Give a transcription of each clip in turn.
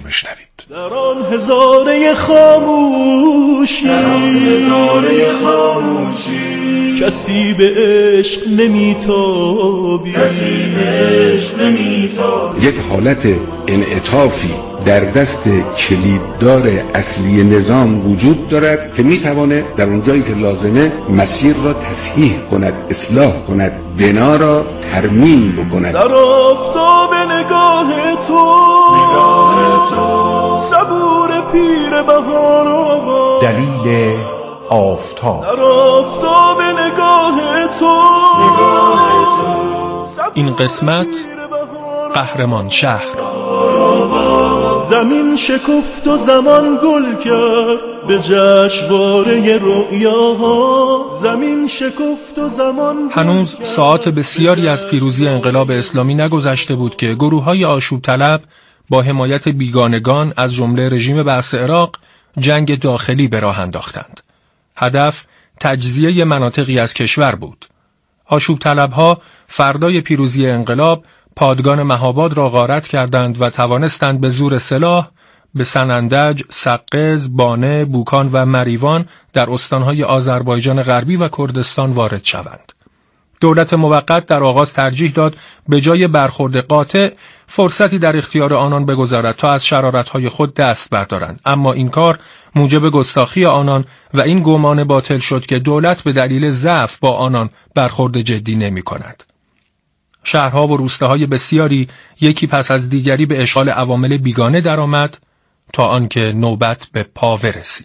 بشنوید. در آن هزاره خاموشی کسی به عشق نمیتابی. یک حالت انعطافی در دست کلیددار اصلی نظام وجود دارد که میتواند در اون جایی که لازمه مسیر را تصحیح کند، اصلاح کند، بنا را ترمیم بکند. در آفتاب نگاه تو صبور پیر بهار آقا. دلیل آفتاب. در آفتاب نگاه تو این قسمت قهرمان شهر. زمین شکفت و زمان گل کرد به جشنواره رؤیاها. زمین شکفت و زمان هنوز ساعات بسیاری از پیروزی انقلاب اسلامی نگذشته بود که گروه‌های آشوب طلب با حمایت بیگانگان از جمله رژیم بعث عراق جنگ داخلی به راه انداختند. هدف تجزیه مناطقی از کشور بود. آشوب طلب‌ها فردای پیروزی انقلاب پادگان مهاباد را غارت کردند و توانستند به زور سلاح به سنندج، سقز، بانه، بوکان و مریوان در استانهای آذربایجان غربی و کردستان وارد شوند. دولت موقت در آغاز ترجیح داد به جای برخورد قاطع فرصتی در اختیار آنان بگذارد تا از شرارتهای خود دست بردارند، اما این کار موجب گستاخی آنان و این گمان باطل شد که دولت به دلیل ضعف با آنان برخورد جدی نمی کند. شهرها و روستاهای بسیاری یکی پس از دیگری به اشغال عوامل بیگانه درآمد تا آنکه نوبت به پاوه رسید.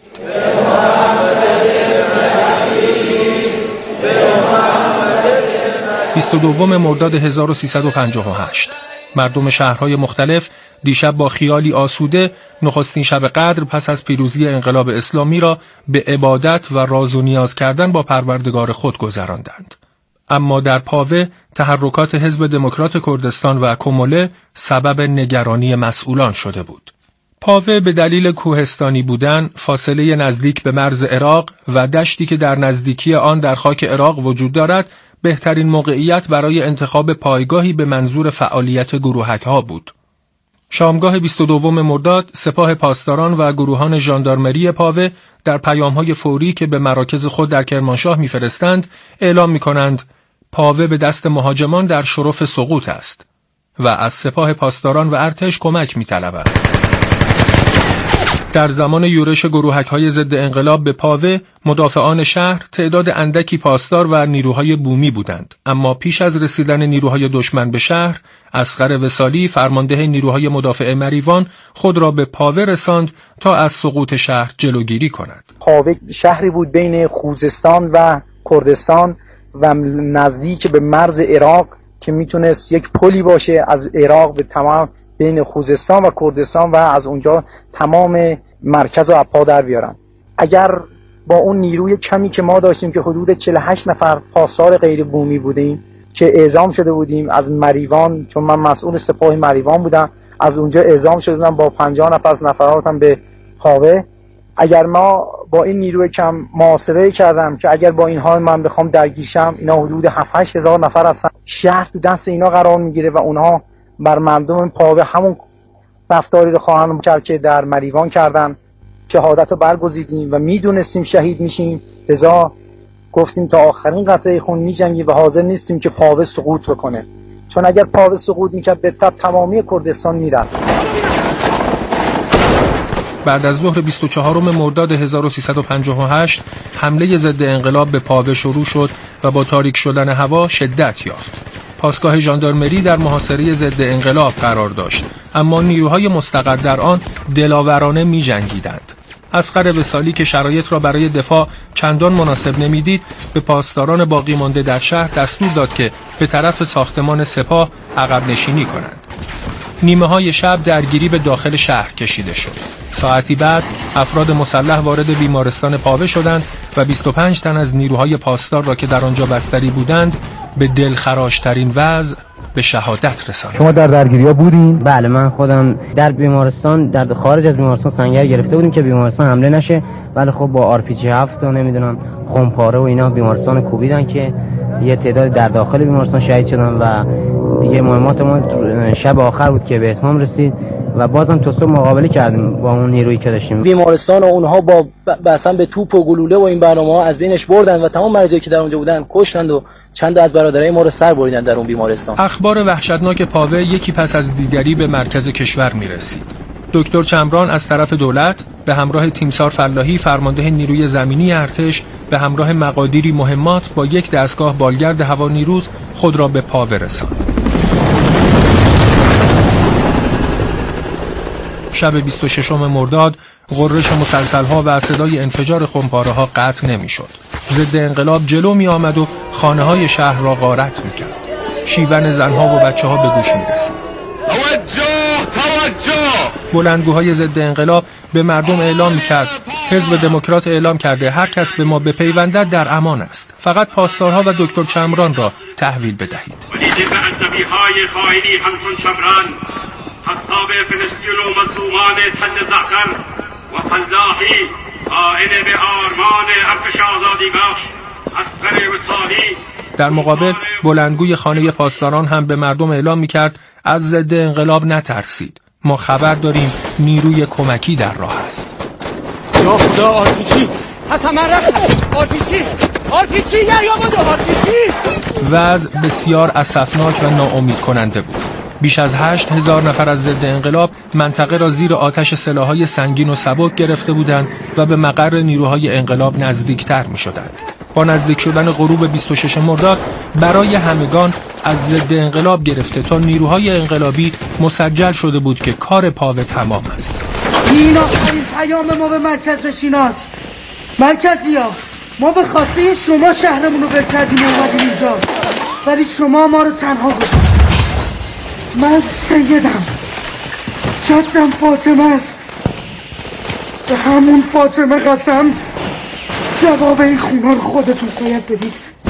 22 مرداد 1358 مردم شهرهای مختلف دیشب با خیالی آسوده نخستین شب قدر پس از پیروزی انقلاب اسلامی را به عبادت و راز و نیاز کردن با پروردگار خود گذراندند. اما در پاوه تحرکات حزب دموکرات کردستان و کموله سبب نگرانی مسئولان شده بود. پاوه به دلیل کوهستانی بودن، فاصله نزدیک به مرز عراق و دشتی که در نزدیکی آن در خاک عراق وجود دارد، بهترین موقعیت برای انتخاب پایگاهی به منظور فعالیت گروهک‌ها بود. شامگاه 22 مرداد سپاه پاسداران و گروهان ژاندارمری پاوه در پیام‌های فوری که به مراکز خود در کرمانشاه می‌فرستند اعلام می‌کنند پاوه به دست مهاجمان در شرف سقوط است و از سپاه پاسداران و ارتش کمک می‌طلبند. در زمان یورش گروهک‌های ضد انقلاب به پاوه، مدافعان شهر تعداد اندکی پاسدار و نیروهای بومی بودند، اما پیش از رسیدن نیروهای دشمن به شهر، اصغر وصالی فرمانده نیروهای مدافع مریوان خود را به پاوه رساند تا از سقوط شهر جلوگیری کند. پاوه شهری بود بین خوزستان و کردستان و نزدیک به مرز عراق که میتونست یک پلی باشه از عراق به تمام بین خوزستان و کردستان و از اونجا تمام مرکز و اپا در بیارن. اگر با اون نیروی کمی که ما داشتیم که حدود 48 نفر پاسدار غیر بومی بودیم که اعزام شده بودیم از مریوان، چون من مسئول سپاه مریوان بودم، از اونجا اعزام شده بودم با 50 نفر از نفراتم به پاوه. اگر ما با این نیروی کم محاسبه کردم که اگر با اینها من بخوام درگیرشم، اینا حدود 7-8 هزار نفر هستن، شهر تو دست اینا قرار میگیره و اونها بر مردم پاوه همون رفتاری رو خواهند کرد که در مریوان کردن. شهادت رو برگزیدیم و میدونستیم شهید میشیم، لذا گفتیم تا آخرین قطره خون میجنگیم و حاضر نیستیم که پاوه سقوط بکنه، چون اگر پاوه سقوط میکرد به تبع تمامی کردستان میرفت. بعد از ظهر 24 مرداد 1358 حمله ضد انقلاب به پاوه شروع شد و با تاریک شدن هوا شدت یافت. پاسگاه ژاندارمری در محاصره ضد انقلاب قرار داشت، اما نیروهای مستقر در آن دلاورانه می‌جنگیدند. اصغر وصالی که شرایط را برای دفاع چندان مناسب نمیدید، به پاسداران باقی مانده در شهر دستور داد که به طرف ساختمان سپاه عقب نشینی کنند. نیمه‌های شب درگیری به داخل شهر کشیده شد. ساعتی بعد افراد مسلح وارد بیمارستان پاوه شدند و 25 تن از نیروهای پاسدار را که در آنجا بستری بودند به دلخراشترین وضع به شهادت رساندند. شما در درگیری‌ها بودین؟ بله، من خودم در بیمارستان، در خارج از بیمارستان سنگر گرفته بودیم که بیمارستان حمله نشه، ولی خب با RPG 7 و نمیدونم خمپاره و اینا بیمارستان کوبیدن که یه تعداد در داخل بیمارستان شهید شدن و دیگه مهمات ما شب آخر بود که به اتمام رسید و بازم تا صبح مقابله کردیم با اون نیرویی که داشتیم. بیمارستان و اونها با مثلا به توپ و گلوله و این برنامه‌ها از بینش بردن و تمام مریضایی که در اونجا بودن کشتند و چند از برادرای ما رو سر بریدن در اون بیمارستان. اخبار وحشتناک پاوه یکی پس از دیگری به مرکز کشور میرسید. دکتر چمران از طرف دولت به همراه تیمسار فلاحی فرمانده نیروی زمینی ارتش به همراه مقادیری مهمات با یک دستگاه بالگرد هوانیروز خود را به پاوه رساند. شب 26 مرداد غرش مسلسل‌ها و صدای انفجار خمپاره‌ها قطع نمی‌شد. ضد انقلاب جلو می‌آمد و خانه‌های شهر را غارت می‌کرد. شیون زن‌ها و بچه‌ها به گوش می‌رسید. توجه! بلندگوهای ضد انقلاب به مردم اعلام می‌کرد حزب دموکرات اعلام کرده هر کس به ما بپیوندد در امان است. فقط پاسدارها و دکتر چمران را تحویل بدهید. های خائنی همچون چمران حساب فلسطین و مظلومان تل زعفر و فلاحی قائل به آرمان ارتش آزادی بخش اصغر وصالی. در مقابل بلندگوی خانه پاسداران هم به مردم اعلام می‌کرد از ضد انقلاب نترسید. ما خبر داریم نیروی کمکی در راه است. یا آرپیچی حسن من رفت آرپیچی یا بودو آرپیچی. وضع بسیار اسفناک و ناامید کننده بود. بیش از 8000 نفر از ضد انقلاب منطقه را زیر آتش سلاح‌های سنگین و سبک گرفته بودند و به مقر نیروهای انقلاب نزدیکتر می‌شدند. با نزدیک شدن غروب 26 مرداد برای همگان از ضد انقلاب گرفته تا نیروهای انقلابی مسجل شده بود که کار پاوه تمام است. این آخرین پیام ما به مرکز نشیناست. مرکزی‌ها، ما به خواسته شما شهرمون رو ول کردیم و اومدیم اینجا، ولی شما ما رو تنها گذاشتید. من سیدم، جدم فاطمه است، به همون فاطمه قسم جواب این خونه رو خودتون باید بدید.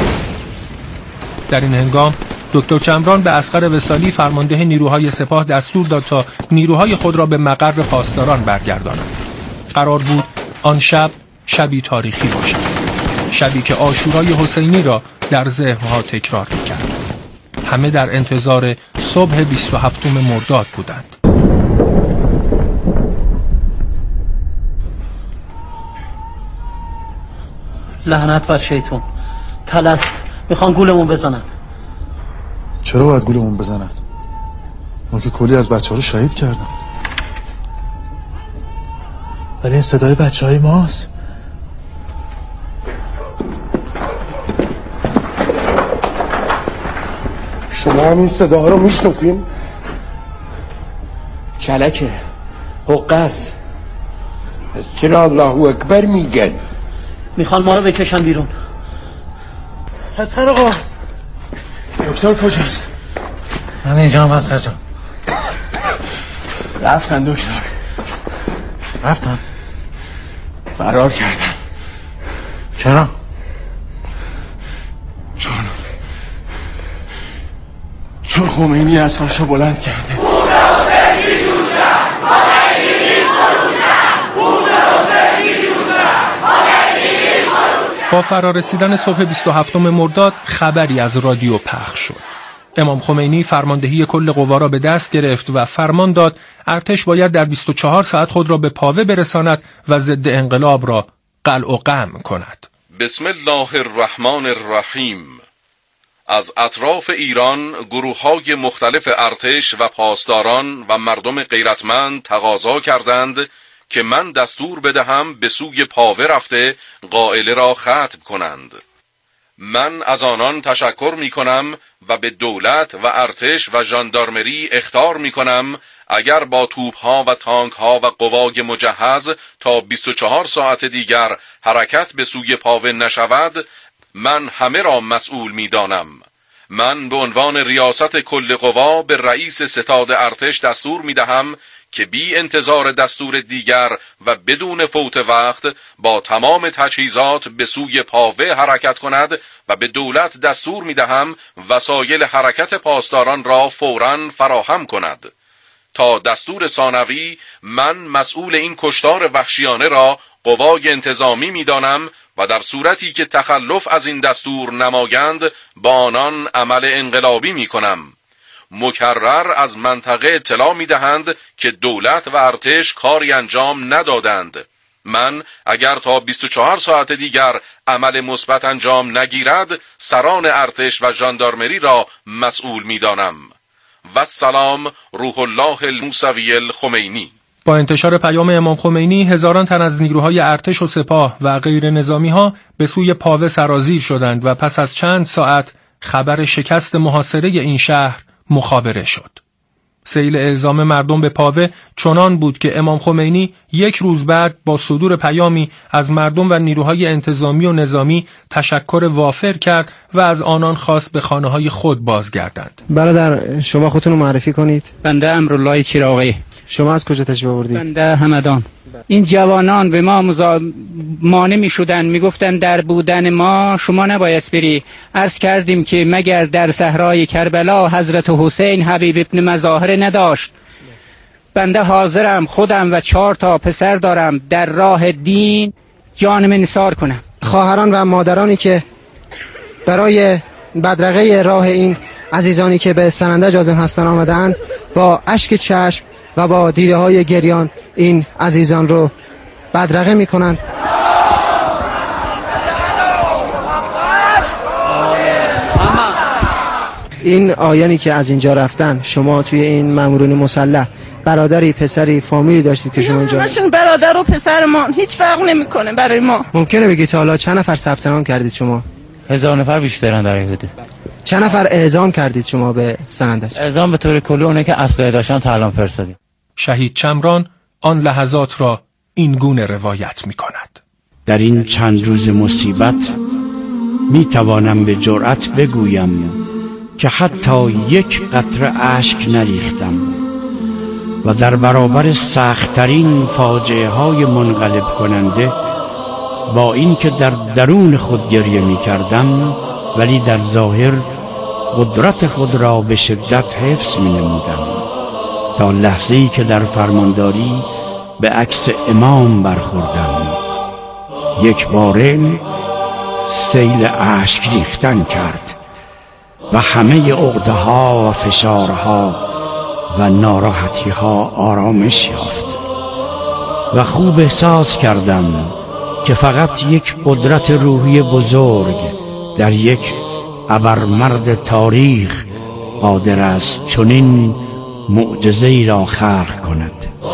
در این هنگام دکتر چمران به اصغر وصالی فرمانده نیروهای سپاه دستور داد تا نیروهای خود را به مقر پاسداران برگردانند. قرار بود آن شب شبی تاریخی باشد، شبی که عاشورای حسینی را در ذهنها تکرار می‌کرد. همه در انتظار صبح 27 مرداد بودند. لعنت بر شیطون، طلست، میخوان گولمون بزنن. چرا باید گولمون بزنن؟ اون که کلی از بچه ها رو شهید کردن. ولی این صدای بچه های ماست. شما هم این صداها رو میشنفین؟ کلکه حقص چرا الله اکبر میگن؟ میخوان ما رو بکشن بیرون. حسن آقا، دکتر کجاست؟ من اینجا هم حسن جان. رفتن دکتر. رفتن؟ فرار کردن. چرا؟ چون خمینی اسمشو بلند کرده. با فرارسیدن صبح 27 مرداد خبری از رادیو پخش شد. امام خمینی فرماندهی کل قوا را به دست گرفت و فرمان داد ارتش باید در 24 ساعت خود را به پاوه برساند و ضد انقلاب را قلع و قمع کند. بسم الله الرحمن الرحیم. از اطراف ایران گروه‌های مختلف ارتش و پاسداران و مردم غیرتمند تقاضا کردند که من دستور بدهم به سوی پاوه رفته قائله را ختم کنند. من از آنان تشکر می کنم و به دولت و ارتش و ژاندارمری اخطار می کنم اگر با توپ‌ها و تانک‌ها و قوای مجهز تا 24 ساعت دیگر حرکت به سوی پاوه نشود، من همه را مسئول می دانم. من به عنوان ریاست کل قوا به رئیس ستاد ارتش دستور می دهم که بی انتظار دستور دیگر و بدون فوت وقت با تمام تجهیزات به سوی پاوه حرکت کند و به دولت دستور می دهم وسایل حرکت پاسداران را فوراً فراهم کند. تا دستور ثانوی من مسئول این کشتار وحشیانه را قوای انتظامی می دانم و در صورتی که تخلف از این دستور نمایند با آنان عمل انقلابی می کنم. مکرر از منطقه اطلاع می‌دهند که دولت و ارتش کاری انجام ندادند. من اگر تا 24 ساعت دیگر عمل مثبت انجام نگیرد سران ارتش و ژاندارمری را مسئول می‌دانم. و سلام روح الله الموسوی الخمینی. با انتشار پیام امام خمینی هزاران تن از نیروهای ارتش و سپاه و غیر نظامی ها به سوی پاوه سرازیر شدند و پس از چند ساعت خبر شکست محاصره این شهر مخابره شد. سیل اعزام مردم به پاوه چنان بود که امام خمینی یک روز بعد با صدور پیامی از مردم و نیروهای انتظامی و نظامی تشکر وافر کرد و از آنان خواست به خانه‌های خود بازگردند. برادر شما خودتون رو معرفی کنید. بنده امرالله چراغی. شما از کجا تشریف آوردید؟ بنده همدان. این جوانان به ما مانع می شدن، می گفتن در بودن ما شما نباید بری. عرض کردیم که مگر در صحرای کربلا حضرت حسین حبیب ابن مظاهره نداشت. بنده حاضرم خودم و 4 تا پسر دارم در راه دین جانم نثار کنم. خواهران و مادرانی که برای بدرقه راه این عزیزانی که به سنندج عازم هستن آمدن با اشک چشم و با دیده های گریان این عزیزان رو بدرقه می کنند. این آیانی که از اینجا رفتن، شما توی این مامورین مسلح برادری، پسری، فامیلی داشتید که شما اینجا؟ همشون برادر و پسر ما، هیچ فرق نمیکنه برای ما. ممکنه بگید تا حالا چند نفر ثبت نام کردید شما؟ 1000 نفر بیشترن در این حدود. چند نفر اعزام کردید شما به سنندج؟ اعزام به طور کلی اونه که اسلحه داشتن تا الان فرستادیم. شهید چمران آن لحظات را این گونه روایت می کند. در این چند روز مصیبت می توانم به جرأت بگویم که حتی یک قطره اشک نریختم و در برابر سخت‌ترین فاجعه های منقلب کننده با اینکه در درون خود گریه می کردم ولی در ظاهر قدرت خود را به شدت حفظ می نمودم تا لحظه‌ای که در فرمانداری به عکس امام برخوردم یک باره سیل اشک ریختن کرد و همه عقده‌ها و فشارها و ناراحتی‌ها آرامش یافت و خوب احساس کردم که فقط یک قدرت روحی بزرگ در یک ابرمرد تاریخ قادر است چنین معجزه‌ای را خلق کند.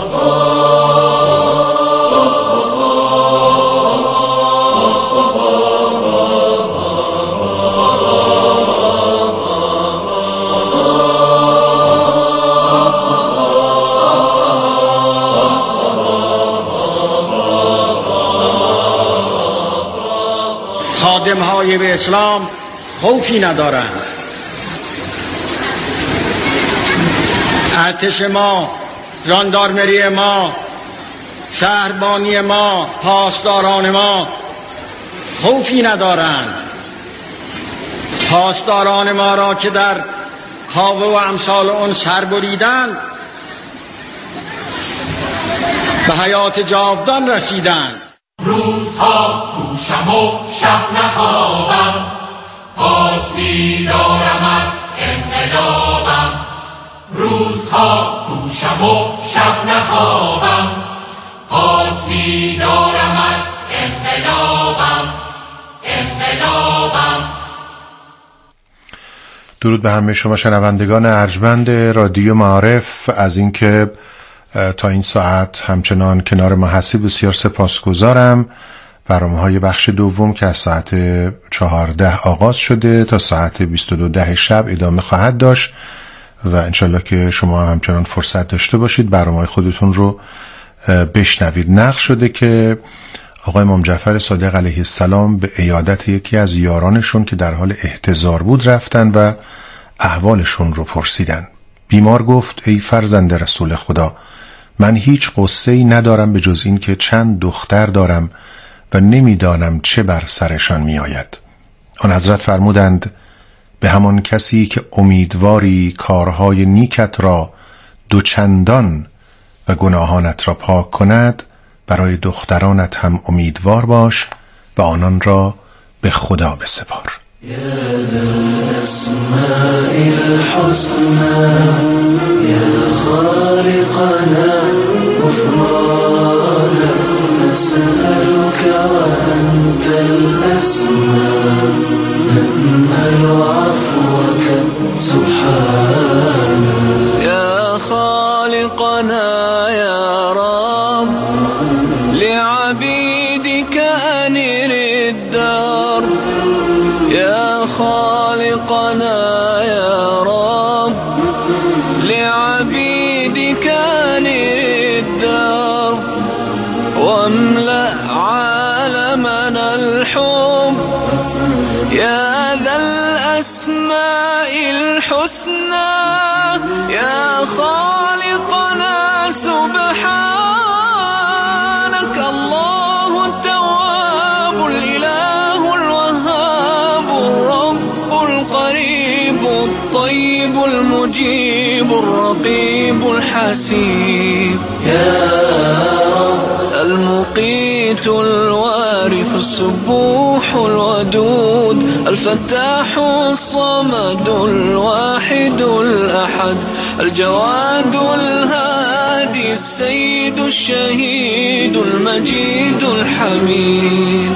خادم‌های به اسلام خوفی ندارند. ارتش ما، ژاندارمری ما، شهربانی ما، پاسداران ما خوفی ندارند. پاسداران ما را که در کاوه و امثال اون سر بریدند به حیات جاودان رسیدند. روزها کوشم و شب نخوابم، پاس می‌دارم از انقلابم. روزها کوشم و شب نخوابم، پاس می‌دارم از انقلابم. درود به همه شما شنوندگان ارجمند رادیو معارف از اینکه تا این ساعت همچنان کنار ما هستی بسیار سپاسگزارم. برنامه‌های بخش دوم که از ساعت 14 آغاز شده تا ساعت 22 شب ادامه خواهد داشت و انشالله که شما همچنان فرصت داشته باشید برنامه‌های خودتون رو بشنوید. نقل شده که آقای امام جعفر صادق علیه السلام به عیادت یکی از یارانشون که در حال احتضار بود رفتن و احوالشون رو پرسیدن. بیمار گفت ای فرزند رسول خدا، من هیچ قصه‌ای ندارم به جز این که چند دختر دارم و نمیدانم چه بر سرشان می آید. آن حضرت فرمودند به همان کسی که امیدواری کارهای نیکت را دوچندان و گناهانت را پاک کند، برای دخترانت هم امیدوار باش و آنان را به خدا بسپار. يا ذا الأسماء الحسنى يا خالقنا غفرانا نسألك وأنت الأسمى نأمل عفوك سبحانا يا خالقنا يا رب لعبيدك أنر الدار يا خالقنا يا رب لعبيدك أنر الدار واملأ عالمنا الحب يا ذا الأسماء الحسنى يا خالقنا سبحانك الله التواب الإله الوهاب الرب القريب الطيب المجيب الرقيب الحسيب يا رب المقيت الوارث السبوح الودود الفتاح الصمد الواحد الأحد الجواد الهادي السيد الشهيد المجيد الحميد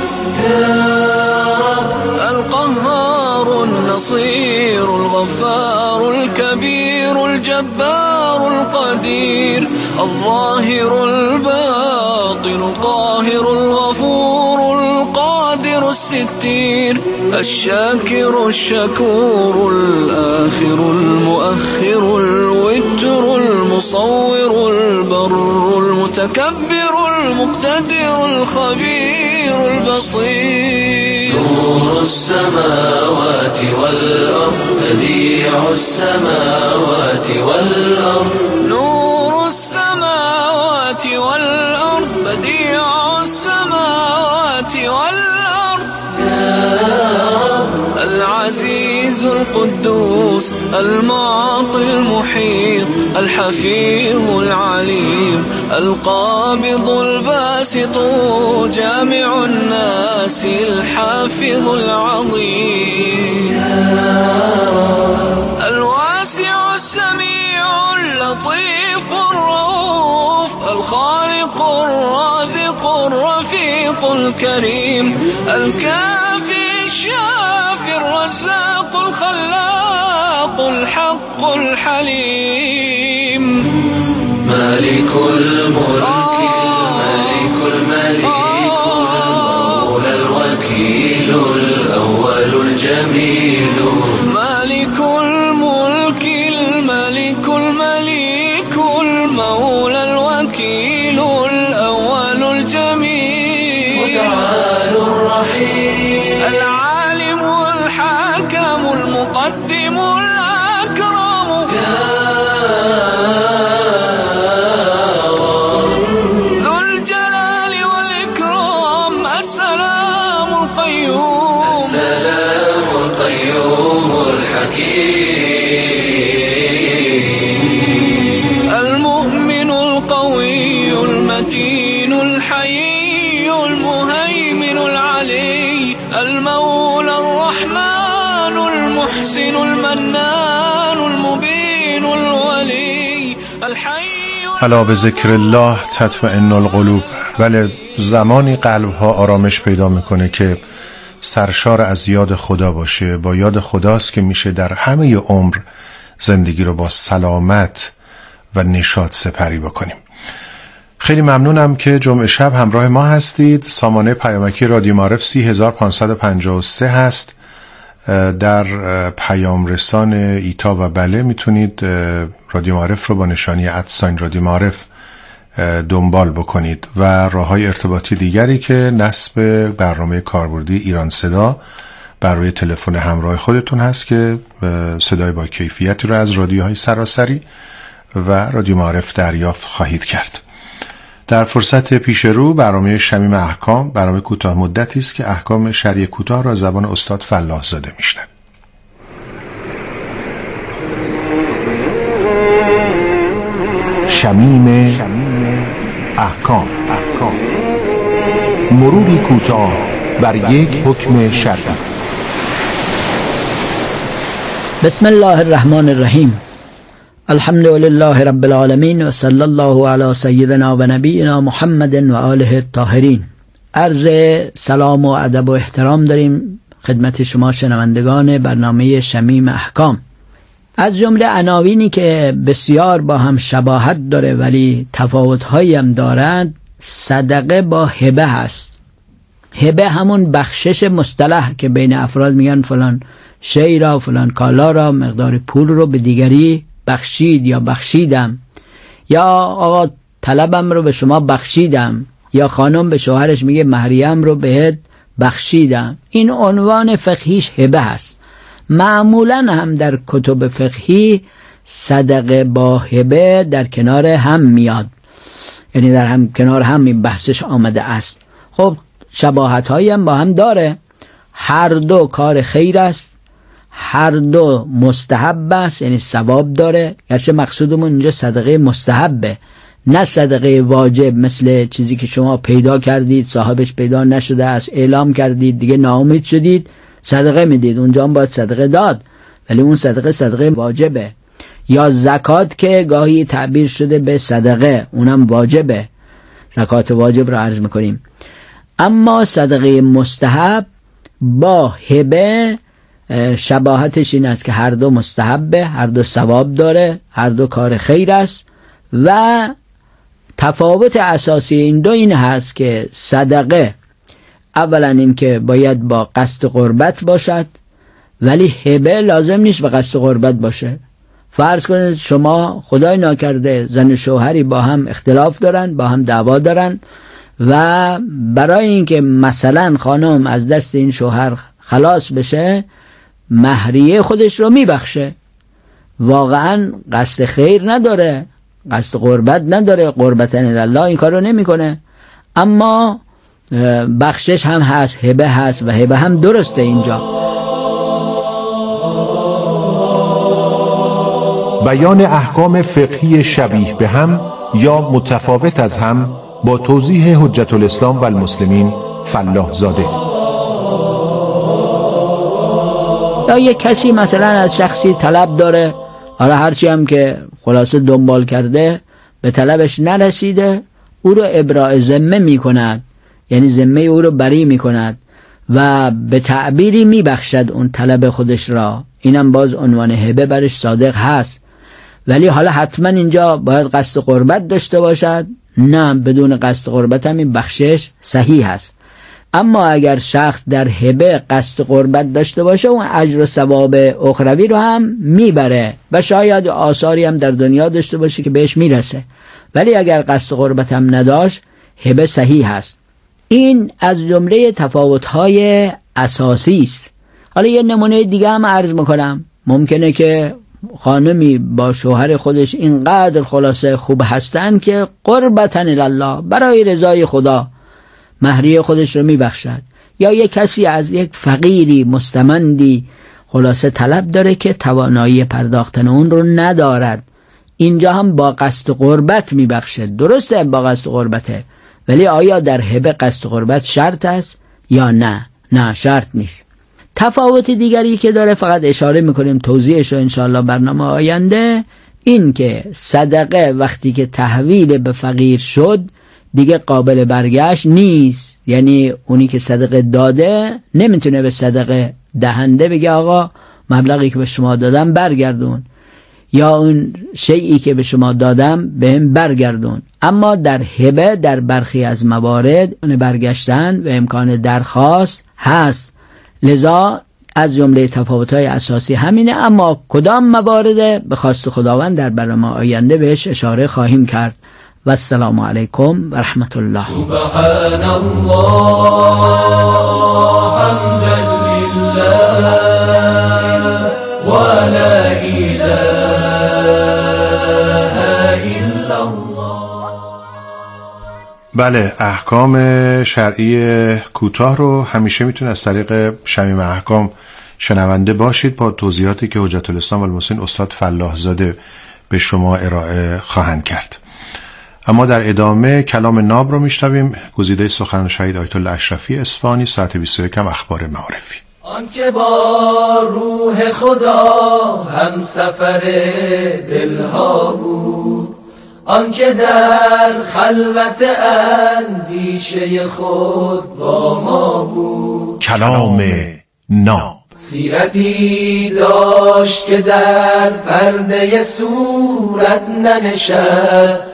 القهار النصير الغفار الكبير الجبار القدير الظاهر الباطن القاهر الغفور القادر الستير الشاكر الشكور الآخر المؤخر الوتر المصور البر المتكبر المقتدر الخبير البصير نور السماوات والأرض بديع السماوات والأرض نور السماوات والأرض بديع السماوات والأرض العزيز القدوس المعطي المحيط الحفيظ العليم القابض الباسط جامع الناس الحافظ العظيم الواسع السميع اللطيف الرؤوف الخالق الرازق الرفيق الكريم الكافي الشافي الرزاق الخلاق الحق الحليم مالك الملك الملك المليك المولى الوكيل الأول الجميل مالك الملك الملك المليك المولى الوكيل الأول الجميل متعال الرحيم العالم الحاكم المقدم الأكرم ذو الجلال والإكرام السلام القيوم السلام القيوم الحكيم المؤمن القوي المتين الحيي المهيمن العلي المولى الرحمن المحسن المنان المبين الولي الحي الا به ذکر الله تطمئن القلوب. بله، زمانی قلبها آرامش پیدا میکنه که سرشار از یاد خدا باشه. با یاد خداست که میشه در همه عمر زندگی رو با سلامت و نشاط سپری بکنیم. خیلی ممنونم که جمعه شب همراه ما هستید. سامانه پیامکی رادیو معارف 3553 هست. در پیام رسان ایتا و بله میتونید رادیو معارف رو با نشانی @ رادیو معارف دنبال بکنید و راههای ارتباطی دیگری که نصب برنامه کاربردی ایران صدا بر روی تلفن همراه خودتون هست که صدای با کیفیتی رو از رادیوهای سراسری و رادیو معارف دریافت خواهید کرد. در فرصت پیش رو برنامه شمیم احکام، برنامه کوتاه مدتی است که احکام شرعی کوتاه را زبان استاد فلاح زاده میشنوید. شمیم احکام، مروری کوتاه بر یک حکم شرعی. بسم الله الرحمن الرحیم. الحمد لله رب العالمین و صلی الله علی سیدنا و نبینا محمد و آله الطاهرین. عرض سلام و ادب و احترام داریم خدمت شما شنوندگان برنامه شمیم احکام. از جمله عناوینی که بسیار با هم شباهت داره ولی تفاوت‌هایی هم دارند، صدقه با هبه هست. هبه همون بخشش مصطلح که بین افراد میگن فلان شی را، فلان کالا را، مقدار پول رو به دیگری بخشید یا بخشیدم، یا آقا طلبم رو به شما بخشیدم، یا خانم به شوهرش میگه مهریم رو بهت بخشیدم. این عنوان فقهیش هبه هست. معمولا هم در کتب فقهی صدقه با هبه در کنار هم میاد، یعنی در هم کنار هم این بحثش آمده است. خب شباهت هایی هم با هم داره. هر دو کار خیر است، هر دو مستحب است، یعنی ثواب داره. گرچه مقصودمون اینجا صدقه مستحبه، نه صدقه واجب، مثل چیزی که شما پیدا کردید صاحبش پیدا نشده است، اعلام کردید دیگه ناامید شدید صدقه میدید، اونجا هم باید صدقه داد، ولی اون صدقه واجبه. یا زکات که گاهی تعبیر شده به صدقه، اونم واجبه، زکات واجب رو عرض میکنیم. اما صدقه مستحب با هبه شباهتش این است که هر دو مستحبه، هر دو ثواب داره، هر دو کار خیر است. و تفاوت اساسی این دو این هست که صدقه اولا این که باید با قصد قربت باشد، ولی هبه لازم نیست با قصد قربت باشه. فرض کنید شما خدای ناکرده زن و شوهری با هم اختلاف دارن، با هم دعوا دارن، و برای اینکه مثلا خانم از دست این شوهر خلاص بشه مهریه خودش رو میبخشه، واقعا قصد خیر نداره، قصد قربت نداره، قربتن الله این کار رو نمیکنه، اما بخشش هم هست، هبه هست و هبه هم درسته. اینجا بیان احکام فقهی شبیه به هم یا متفاوت از هم با توضیح حجت الاسلام و المسلمین فلاح زاده. یا یک کسی مثلا از شخصی طلب داره، حالا هرچی هم که خلاصه دنبال کرده به طلبش نرسیده، او رو ابراء ذمه می کند، یعنی ذمه او رو بری می کند و به تعبیری می بخشد اون طلب خودش را. اینم باز عنوان هبه برش صادق هست. ولی حالا حتما اینجا باید قصد قربت داشته باشد؟ نه، بدون قصد قربت هم این بخشش صحیح هست. اما اگر شخص در هبه قصد قربت داشته باشه اون اجر و ثواب اخروی رو هم میبره و شاید آثاری هم در دنیا داشته باشه که بهش میرسه. ولی اگر قصد قربت هم نداشت هبه صحیح هست. این از جمله تفاوت‌های اساسی است. حالا یه نمونه دیگه هم عرض میکنم. ممکنه که خانمی با شوهر خودش اینقدر خلاصه خوب هستن که قربتن الله، برای رضای خدا مهریه خودش رو میبخشد. یا یک کسی از یک فقیری مستمندی خلاصه طلب داره که توانایی پرداختن اون رو ندارد، اینجا هم با قصد قربت میبخشه. درسته با قصد قربته، ولی آیا در هبه قصد قربت شرط است یا نه؟ نه، شرط نیست. تفاوت دیگری که داره فقط اشاره میکنیم، توضیحش رو انشاءالله برنامه آینده، این که صدقه وقتی که تحویل به فقیر شد دیگه قابل برگشت نیست. یعنی اونی که صدقه داده نمیتونه به صدقه دهنده بگه آقا مبلغی که به شما دادم برگردون، یا اون شیئی که به شما دادم بهم برگردون. اما در هبه در برخی از موارد اون برگشتن و امکان درخواست هست. لذا از جمله تفاوت‌های اساسی همینه، اما کدام موارد به خواست خداوند در برنامه آینده بهش اشاره خواهیم کرد. و السلام علیکم و رحمت الله. سبحان الله حمدا لله و لا اله الا الله. بله، احکام شرعی کوتاه رو همیشه میتونه از طریق شمیم احکام شنونده باشید با توضیحاتی که حجت الاسلام و المسلمین استاد فلاح زاده به شما ارائه خواهند کرد. اما در ادامه کلام ناب رو میشنویم، گزیده سخن شهید آیت الله اشرفی اصفهانی، ساعت 21 اخبار معارفی. آنکه با روح خدا هم سفر دلها بود، آنکه در خلوت اندیشه خود با ما بود. کلام ناب سیرتی داشت که در پرده صورت ننشست،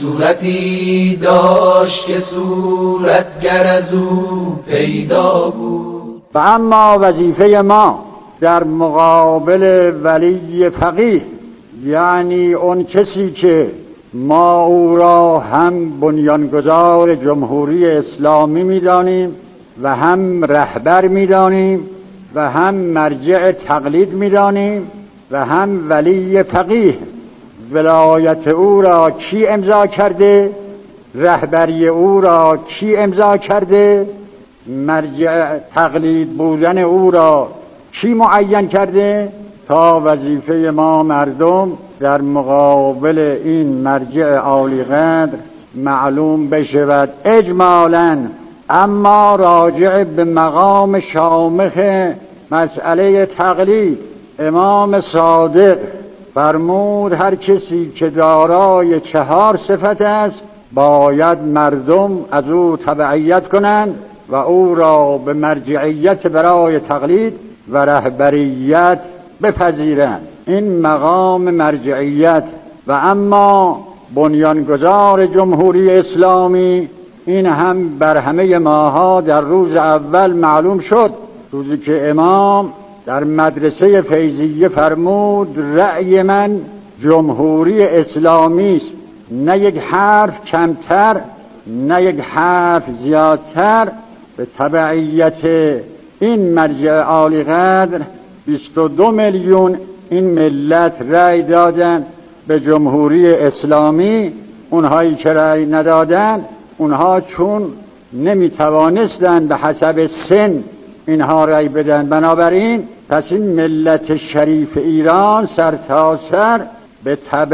صورتی داشت که صورتگر از او پیدا بود. و اما وظیفه ما در مقابل ولی فقیه، یعنی اون کسی که ما او را هم بنیانگذار جمهوری اسلامی می‌دانیم و هم رهبر می‌دانیم و هم مرجع تقلید می‌دانیم و هم ولی فقیه، ولایت او را کی امضا کرده؟ رهبری او را کی امضا کرده؟ مرجع تقلید بودن او را کی معین کرده؟ تا وظیفه ما مردم در مقابل این مرجع عالی قدر معلوم بشود اجمالاً. اما راجع به مقام شامخ مسئله تقلید، امام صادق فرمود هر کسی که دارای 4 صفت است باید مردم از او تبعیت کنند و او را به مرجعیت برای تقلید و رهبریت بپذیرند. این مقام مرجعیت. و اما بنیانگذار جمهوری اسلامی، این هم بر همه ماها در روز اول معلوم شد، روزی که امام در مدرسه فیضیه فرمود رأی من جمهوری اسلامی است، نه یک حرف کمتر نه یک حرف زیادتر. به تبعیت این مرجع عالی قدر 22 میلیون این ملت رأی دادن به جمهوری اسلامی. اونهایی که رأی ندادن، اونها چون نمیتوانستن به حسب سن اینها رأی بدن، بنابراین پس این ملت شریف ایران سرتاسر به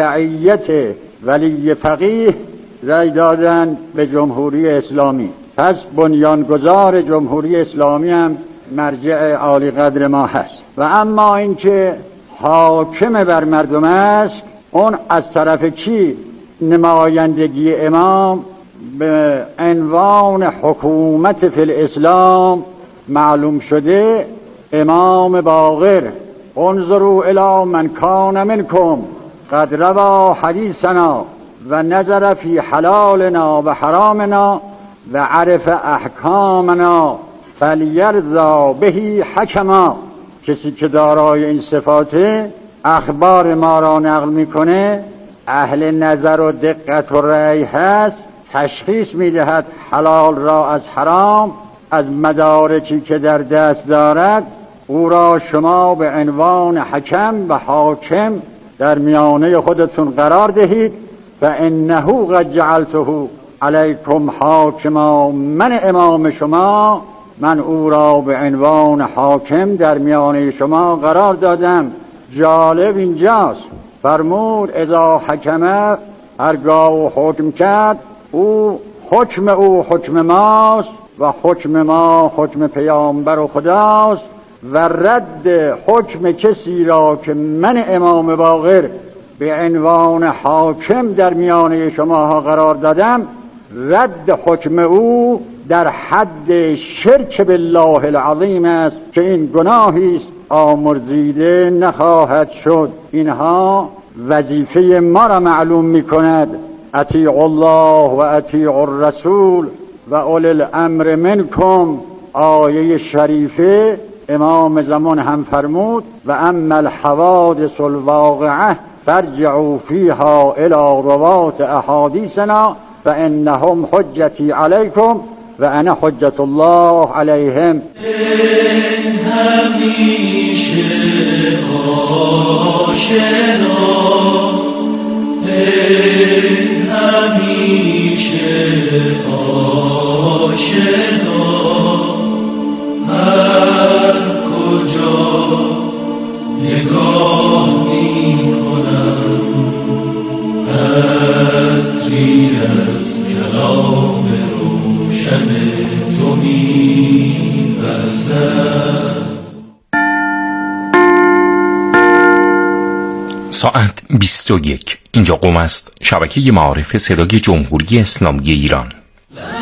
تبعیت ولی فقیه رأی دادن به جمهوری اسلامی. پس بنیانگذار جمهوری اسلامی هم مرجع عالی قدر ما هست. و اما اینکه حاکم بر مردم است، اون از طرف کی نمایندگی امام به عنوان حکومت فی الاسلام معلوم شده؟ امام باقر انظروا الی من کان منکم قد روا حدیثنا و نظر فی حلالنا و حرامنا و عرف احکامنا فلیرضا بهی حکما. کسی که دارای این صفاته، اخبار ما را نقل میکنه، اهل نظر و دقت و رأی هست، تشخیص میدهد حلال را از حرام، از مدارکی که در دست دارد او را شما به عنوان حکم و حاکم در میانه خودتون قرار دهید. فانه قد جعلته علیکم حاکما، من امام شما، من او را به عنوان حاکم در میانه شما قرار دادم. جالب اینجاست، فرمود اذا حکمه، هرگاه حکم کرد، او حکم ماست و حکم ما حکم پیامبر و خداست. و رد حکم کسی را که من امام باقر به عنوان حاکم در میانه شماها قرار دادم، رد حکم او در حد شرک بالله العظیم است که این گناهی است آمرزیده نخواهد شد. اینها وظیفه ما را معلوم می کند. اطیعوا الله و اطیعوا الرسول و اولی الامر منکم. آیه شریفه امام زمان هم فرمود و اما الحوادث الواقعه فارجعوا فيها الى روات احاديثنا فانهم حجتي عليكم و انا حجت الله علیهم. همیشه آشنا، همیشه آشنا، هر کجا نگاه میکنم عطری از کلام روشن تو می‌وزد. ساعت 21. اینجا قم است، شبکه معارف صدای جمهوری اسلامی ایران.